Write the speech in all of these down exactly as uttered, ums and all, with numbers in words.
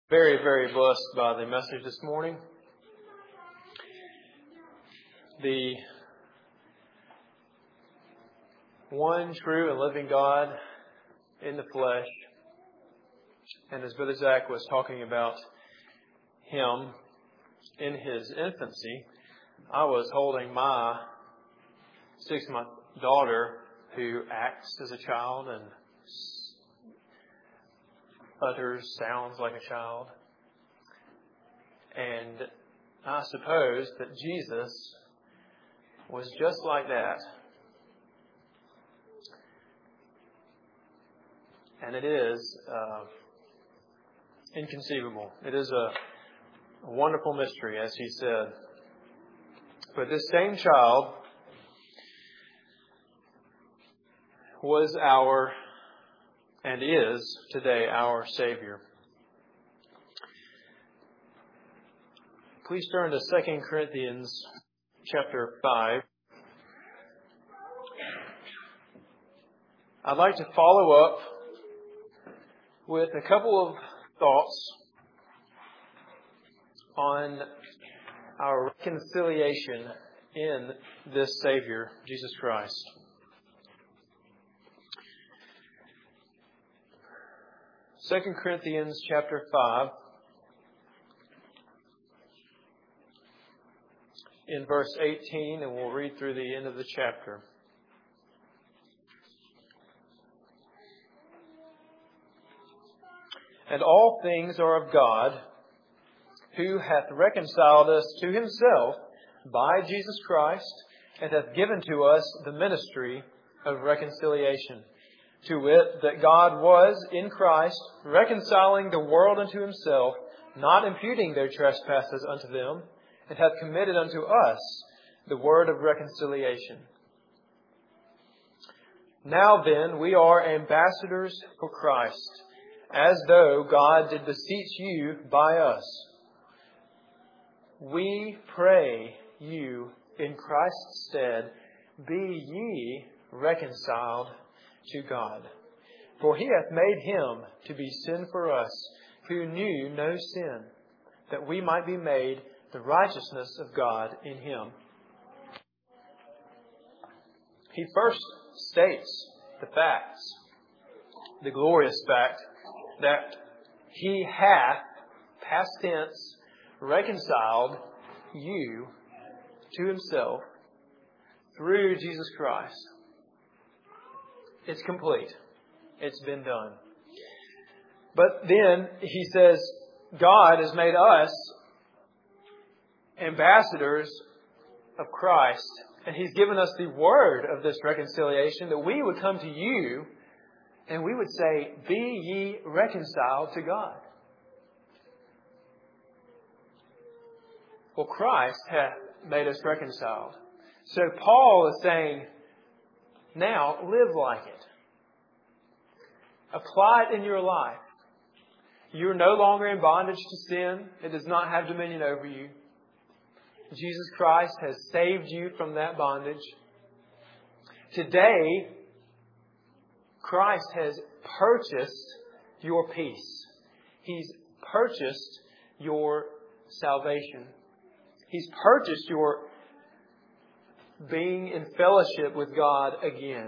Very, very blessed by the message this morning. The one true and living God in the flesh. And as Brother Zach was talking about him in his infancy, I was holding my six-month daughter who acts as a child and utters sounds like a child. And I suppose that Jesus was just like that. And it is uh, inconceivable. It is a wonderful mystery, as he said. But this same child was our and is today our Savior. Please turn to Second Corinthians chapter five. I'd like to follow up with a couple of thoughts on our reconciliation in this Savior, Jesus Christ. Second Corinthians chapter five, in verse eighteen, and we'll read through the end of the chapter. And all things are of God, who hath reconciled us to himself by Jesus Christ, and hath given to us the ministry of reconciliation. To wit, that God was in Christ reconciling the world unto himself, not imputing their trespasses unto them, and hath committed unto us the word of reconciliation. Now then, we are ambassadors for Christ, as though God did beseech you by us. We pray you in Christ's stead, be ye reconciled to God. For he hath made him to be sin for us, who knew no sin, that we might be made the righteousness of God in him. He first states the facts, the glorious fact that he hath, past tense, reconciled you to himself through Jesus Christ. It's complete. It's been done. But then he says, God has made us ambassadors of Christ. And he's given us the word of this reconciliation, that we would come to you and we would say, be ye reconciled to God. Well, Christ hath made us reconciled. So Paul is saying, now live like it. Apply it in your life. You are no longer in bondage to sin. It does not have dominion over you. Jesus Christ has saved you from that bondage. Today, Christ has purchased your peace. He's purchased your salvation. He's purchased your being in fellowship with God again.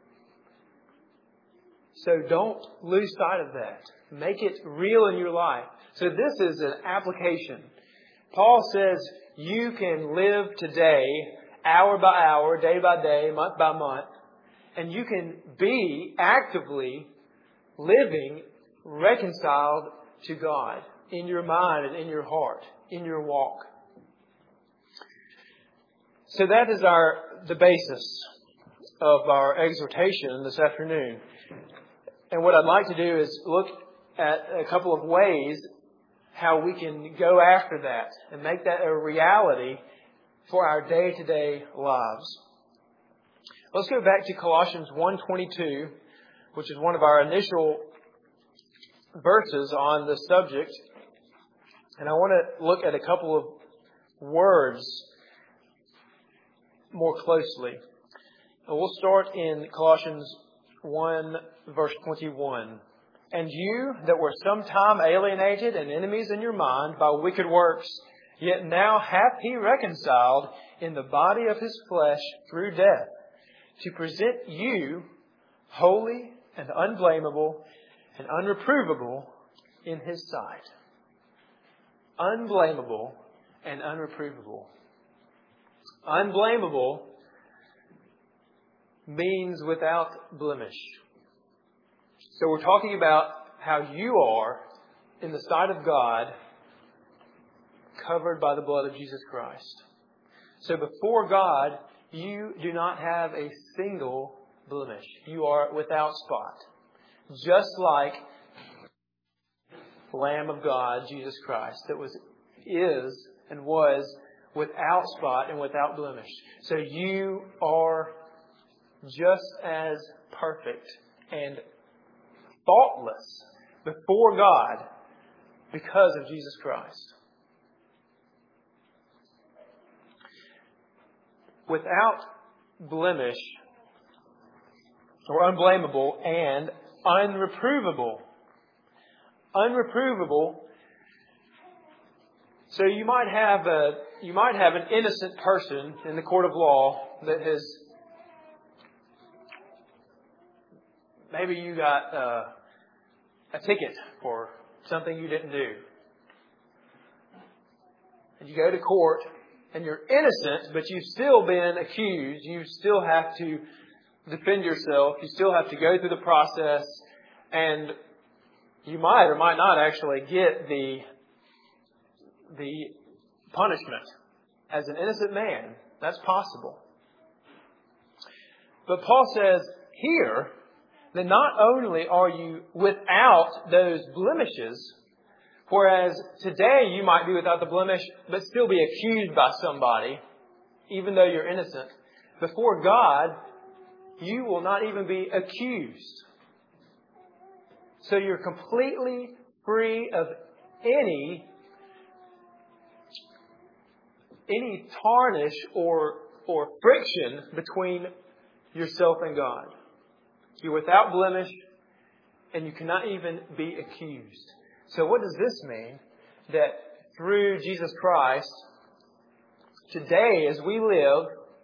So don't lose sight of that. Make it real in your life. So this is an application. Paul says you can live today, hour by hour, day by day, month by month, and you can be actively living reconciled to God in your mind and in your heart, in your walk. So that is our the basis of our exhortation this afternoon. And what I'd like to do is look at a couple of ways how we can go after that and make that a reality for our day-to-day lives. Let's go back to Colossians one twenty-two, which is one of our initial verses on the subject. And I want to look at a couple of words more closely. And we'll start in Colossians one, verse twenty-one. And you that were sometime alienated and enemies in your mind by wicked works, yet now hath He reconciled in the body of His flesh through death, to present you holy and unblameable and unreprovable in His sight. Unblameable and unreprovable. Unblameable means without blemish. So we're talking about how you are, in the sight of God, covered by the blood of Jesus Christ. So before God, you do not have a single blemish. You are without spot. Just like the Lamb of God, Jesus Christ, that was, is, and was without spot and without blemish. So you are just as perfect and faultless before God because of Jesus Christ. Without blemish, or unblameable, and unreprovable. Unreprovable. So you might have a you might have an innocent person in the court of law that has, maybe you got uh, a ticket for something you didn't do. And you go to court and you're innocent, but you've still been accused. You still have to defend yourself. You still have to go through the process. And you might or might not actually get the, the punishment as an innocent man. That's possible. But Paul says here that not only are you without those blemishes, whereas today you might be without the blemish, but still be accused by somebody, even though you're innocent. Before God, you will not even be accused. So you're completely free of any, any tarnish or, or friction between yourself and God. You're without blemish, and you cannot even be accused. So what does this mean? That through Jesus Christ, today as we live,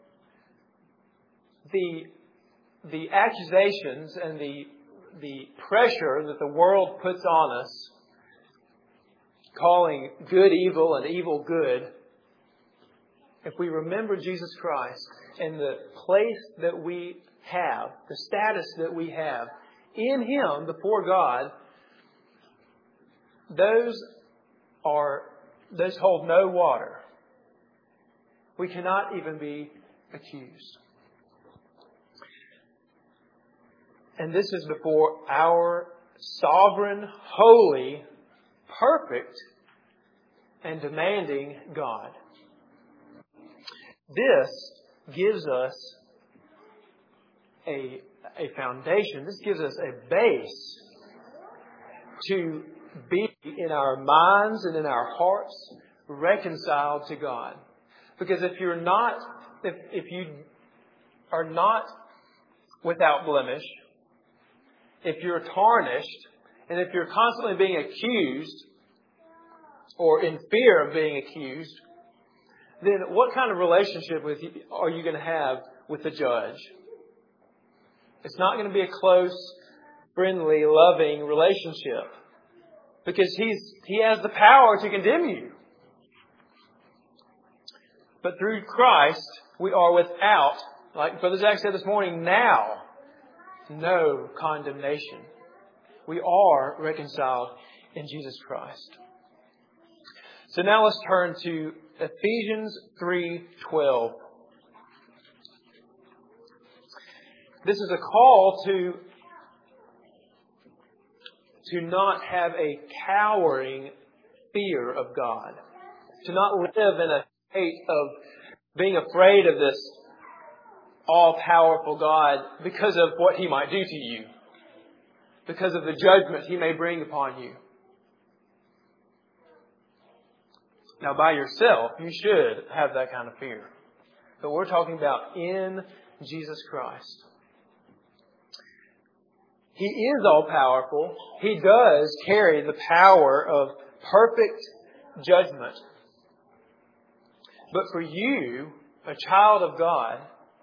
the, the accusations and the, the pressure that the world puts on us, calling good evil and evil good, if we remember Jesus Christ and the place that we have, the status that we have in Him before God, those are, those hold no water. We cannot even be accused. And this is before our sovereign, holy, perfect, and demanding God. This gives us a, a foundation. This gives us a base to be in our minds and in our hearts reconciled to God. Because if you're not, if, if you are not without blemish, if you're tarnished, and if you're constantly being accused or in fear of being accused, then what kind of relationship with you, are you going to have with the judge? It's not going to be a close, friendly, loving relationship. Because he's, He has the power to condemn you. But through Christ, we are without, like Brother Zach said this morning, now, no condemnation. We are reconciled in Jesus Christ. So now let's turn to Ephesians three twelve. This is a call to to not have a cowering fear of God. To not live in a state of being afraid of this all-powerful God because of what He might do to you. Because of the judgment He may bring upon you. Now, by yourself, you should have that kind of fear. But we're talking about in Jesus Christ. He is all-powerful. He does carry the power of perfect judgment. But for you, a child of God,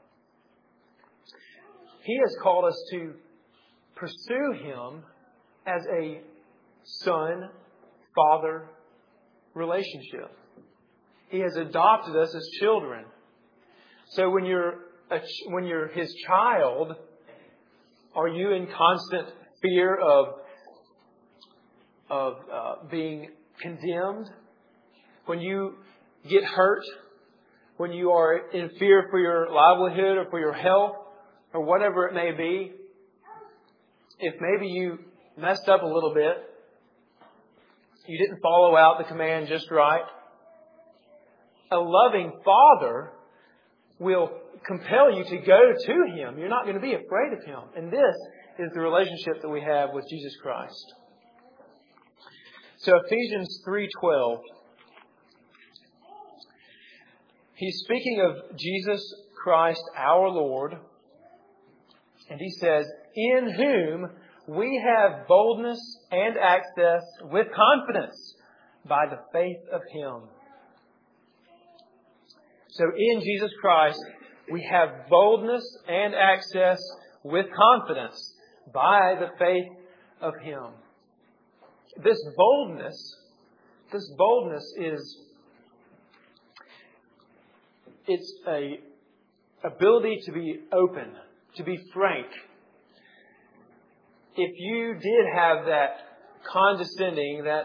He has called us to pursue Him as a son-father relationship. He has adopted us as children. So when you're a, when you're His child, are you in constant fear of of uh, being condemned? When you get hurt? When you are in fear for your livelihood or for your health or whatever it may be? If maybe you messed up a little bit, you didn't follow out the command just right, a loving Father will compel you to go to Him. You're not going to be afraid of Him. And this is the relationship that we have with Jesus Christ. So Ephesians three twelve. He's speaking of Jesus Christ our Lord. And he says, in whom we have boldness and access with confidence by the faith of Him. So in Jesus Christ, we have boldness and access with confidence by the faith of Him. This boldness, this boldness is, it's a ability to be open, to be frank. If you did have that condescending, that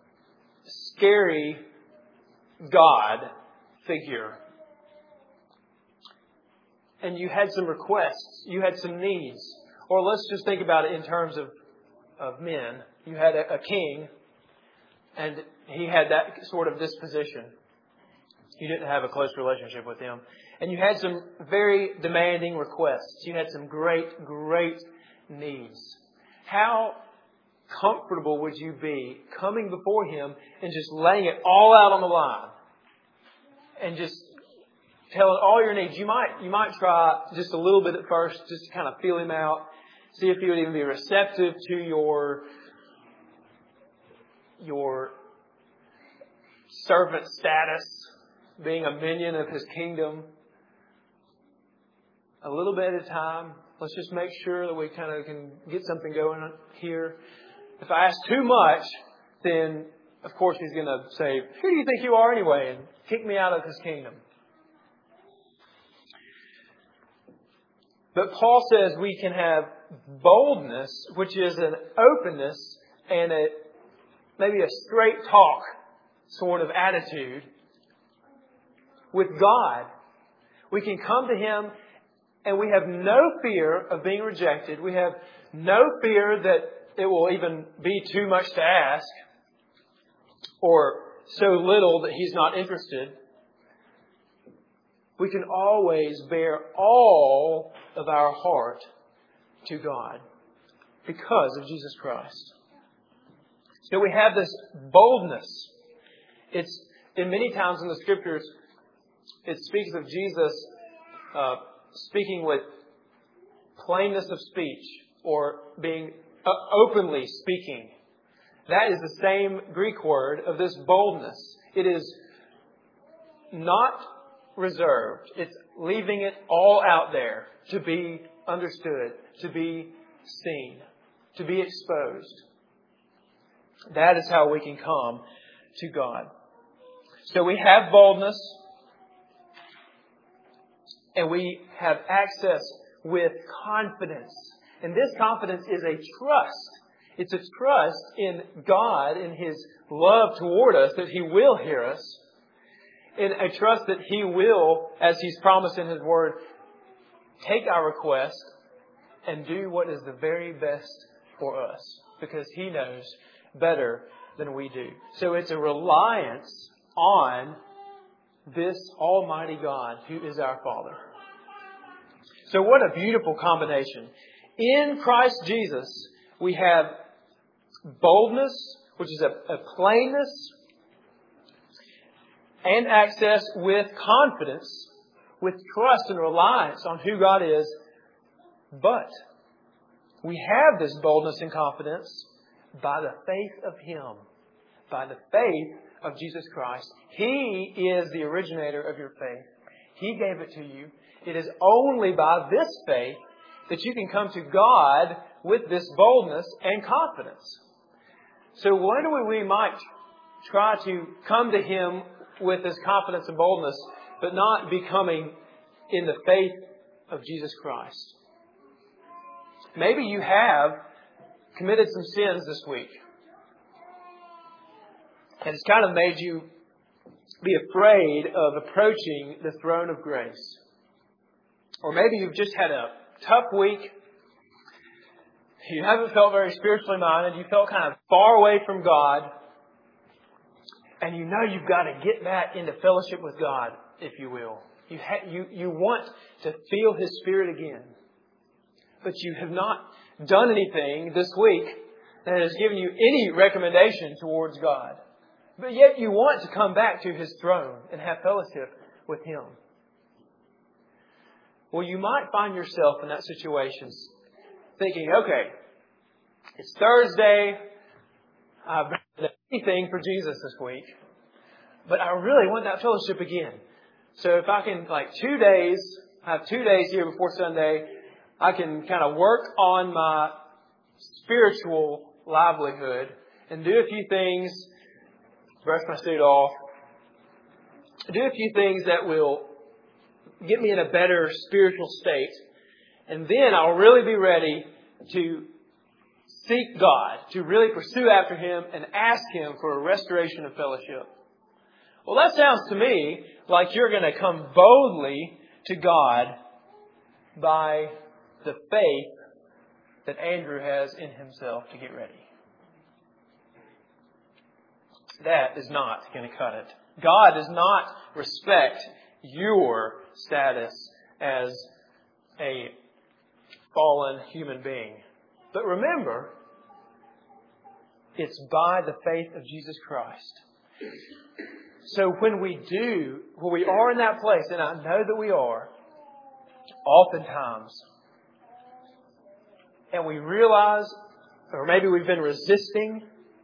scary God figure, and you had some requests, you had some needs, or let's just think about it in terms of, of men. You had a, a king, and he had that sort of disposition. You didn't have a close relationship with him. And you had some very demanding requests. You had some great, great needs. How comfortable would you be coming before Him and just laying it all out on the line? And just telling all your needs. You might, you might try just a little bit at first, just to kind of feel Him out. See if He would even be receptive to your, your servant status, being a minion of His kingdom. A little bit at a time. Let's just make sure that we kind of can get something going here. If I ask too much, then of course He's going to say, who do you think you are anyway? And kick me out of His kingdom. But Paul says we can have boldness, which is an openness and a maybe a straight talk sort of attitude with God. We can come to Him and we have no fear of being rejected. We have no fear that it will even be too much to ask or so little that He's not interested. We can always bear all of our heart to God because of Jesus Christ. So we have this boldness. It's in many times in the Scriptures, it speaks of Jesus uh, speaking with plainness of speech or being uh, openly speaking. That is the same Greek word of this boldness. It is not reserved. It's leaving it all out there to be understood, to be seen, to be exposed. That is how we can come to God. So we have boldness and we have access with confidence. And this confidence is a trust. It's a trust in God, in His love toward us, that He will hear us. In a trust that He will, as He's promised in His Word, take our request and do what is the very best for us. Because He knows better than we do. So it's a reliance on this Almighty God who is our Father. So what a beautiful combination. In Christ Jesus, we have boldness, which is a, a plainness, and access with confidence, with trust and reliance on who God is. But We have this boldness and confidence by the faith of Him, by the faith of Jesus Christ. He is the originator of your faith. He gave it to you. It is only by this faith that you can come to God with this boldness and confidence. So when we, we might try to come to Him with this confidence and boldness, but not becoming in the faith of Jesus Christ. Maybe you have committed some sins this week. And it's kind of made you be afraid of approaching the throne of grace. Or maybe you've just had a tough week. You haven't felt very spiritually minded. You felt kind of far away from God. And you know you've got to get back into fellowship with God, if you will. You, ha- you, you want to feel His Spirit again. But you have not done anything this week that has given you any recommendation towards God. But yet you want to come back to His throne and have fellowship with Him. Well, you might find yourself in that situation thinking, okay, it's Thursday. I've done anything for Jesus this week. But I really want that fellowship again. So if I can, like two days, I have two days here before Sunday, I can kind of work on my spiritual livelihood and do a few things, brush my suit off, do a few things that will get me in a better spiritual state. And then I'll really be ready to seek God, to really pursue after Him and ask Him for a restoration of fellowship. Well, that sounds to me like you're going to come boldly to God by the faith that Andrew has in himself to get ready. That is not going to cut it. God does not respect your status as a fallen human being. But remember, it's by the faith of Jesus Christ. So when we do, when we are in that place, and I know that we are, oftentimes, and we realize, or maybe we've been resisting,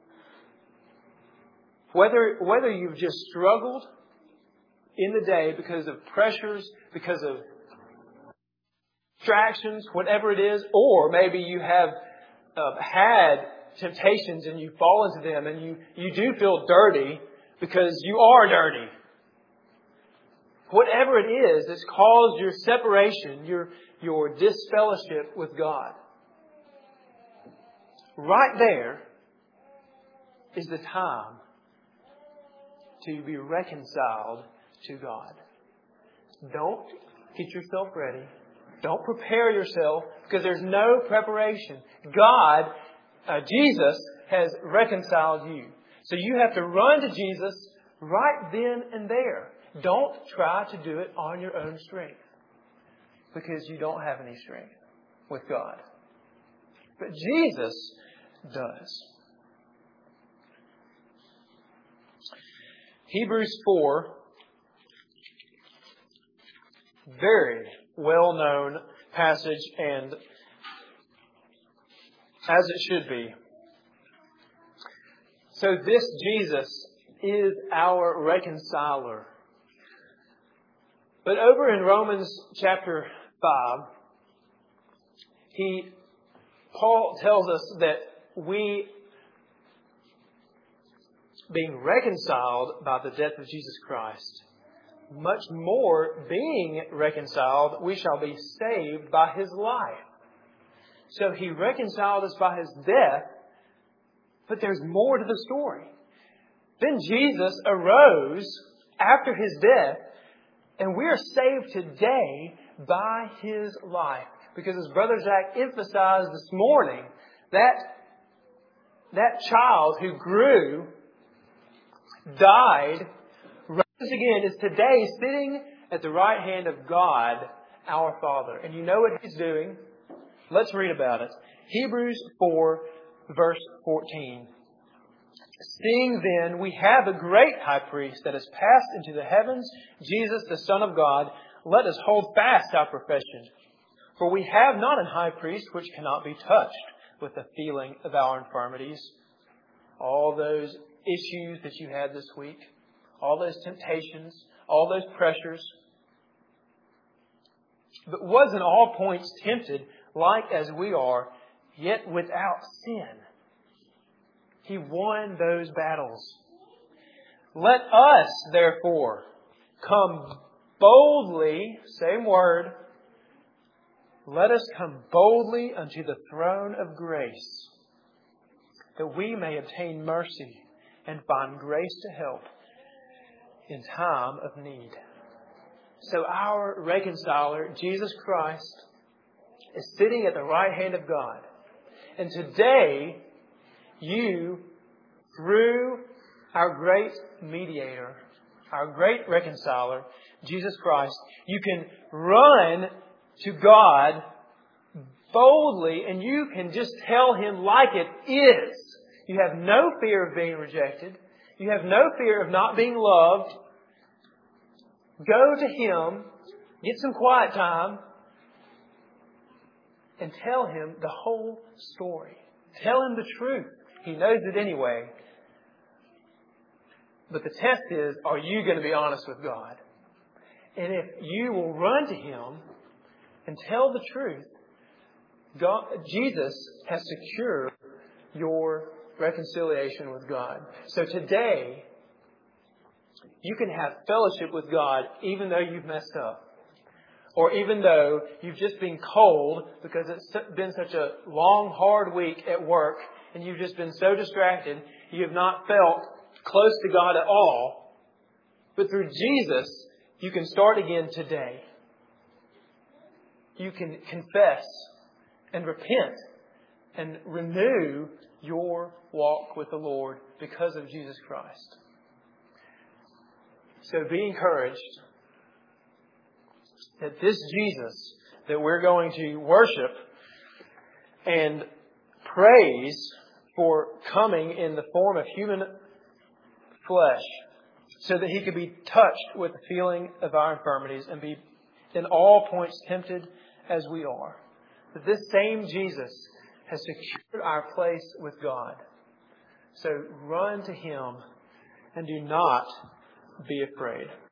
whether whether you've just struggled in the day because of pressures, because of distractions, whatever it is, or maybe you have uh, had temptations and you fall into them and you, you do feel dirty because you are dirty. Whatever it is that's caused your separation, your, your disfellowship with God. Right there is the time to be reconciled to God. Don't get yourself ready. Don't prepare yourself because there's no preparation. God, uh, Jesus, has reconciled you. So you have to run to Jesus right then and there. Don't try to do it on your own strength because you don't have any strength with God. But Jesus does. Hebrews four, very well-known passage, and as it should be. So this Jesus is our reconciler. But over in Romans chapter five, he, Paul tells us that we, being reconciled by the death of Jesus Christ, much more being reconciled, we shall be saved by His life. So He reconciled us by His death, but there's more to the story. Then Jesus arose after His death, and we are saved today by His life. Because as Brother Zach emphasized this morning, that, that child who grew, died, rose again, is today sitting at the right hand of God, our Father. And you know what He's doing? Let's read about it. Hebrews four, verse fourteen. Seeing then we have a great high priest that has passed into the heavens, Jesus, the Son of God, let us hold fast our profession. For we have not an high priest which cannot be touched with the feeling of our infirmities. All those issues that you had this week, all those temptations, all those pressures, but was in all points tempted like as we are, yet without sin. He won those battles. Let us, therefore, come boldly, same word, let us come boldly unto the throne of grace, that we may obtain mercy and find grace to help in time of need. So our reconciler, Jesus Christ, is sitting at the right hand of God. And today, you, through our great mediator, our great reconciler, Jesus Christ, you can run to God boldly and you can just tell Him like it is. You have no fear of being rejected. You have no fear of not being loved. Go to Him, get some quiet time, and tell Him the whole story. Tell Him the truth. He knows it anyway. But the test is, are you going to be honest with God? And if you will run to Him and tell the truth, God, Jesus has secured your reconciliation with God. So today, you can have fellowship with God even though you've messed up. Or even though you've just been cold because it's been such a long, hard week at work and you've just been so distracted, you have not felt close to God at all. But through Jesus, you can start again today. You can confess and repent and renew your walk with the Lord because of Jesus Christ. So be encouraged that this Jesus that we're going to worship and praise for coming in the form of human flesh so that He could be touched with the feeling of our infirmities and be in all points tempted as we are. That this same Jesus has secured our place with God. So run to Him and do not be afraid.